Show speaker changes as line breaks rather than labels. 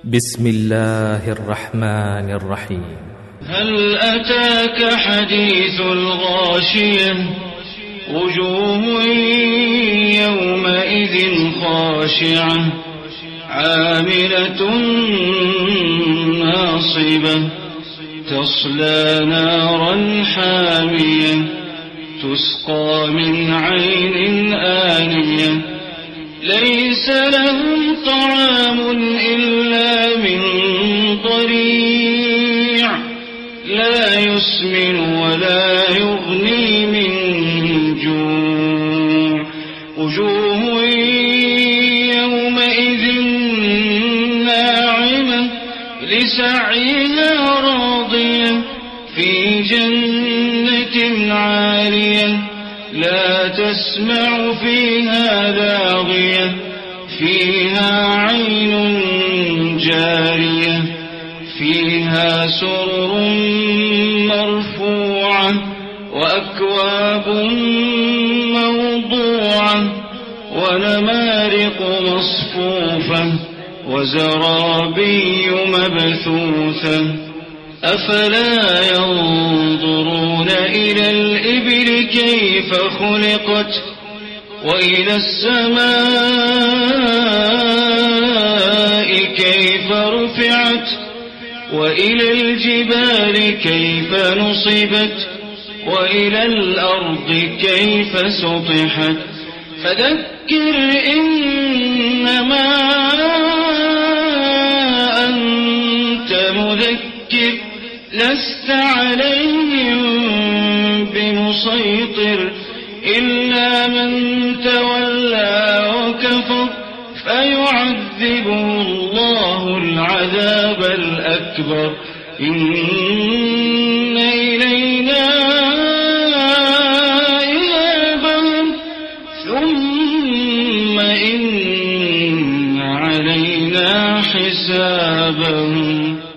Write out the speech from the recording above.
بسم الله الرحمن الرحيم.
هل أتاك حديث الغاشية وجوه يومئذ خاشعة عاملة ناصبة تصلى نارا حامية تسقى من عين آنية ليس لهم طعام إلا من ضريع لا يسمن ولا يغني من جوع وجوه يومئذ ناعمة لسعيها راضية في جنة عالية لا تسمع فيها لاغية فيها عين جارية فيها سرر مرفوعة وأكواب موضوعة ونمارق مصفوفة وزرابي مبثوثة أفلا ينظرون إلى الإبل كيف خلقت وإلى السماء كيف رفعت وإلى الجبال كيف نصبت وإلى الأرض كيف سطحت فذكر إنما أنت مذكر لست عليهم بمسيطر إلا من تولى وكفر فيعذبه الله العذاب الأكبر إن إلينا إيابهم ثم إن علينا حسابهم.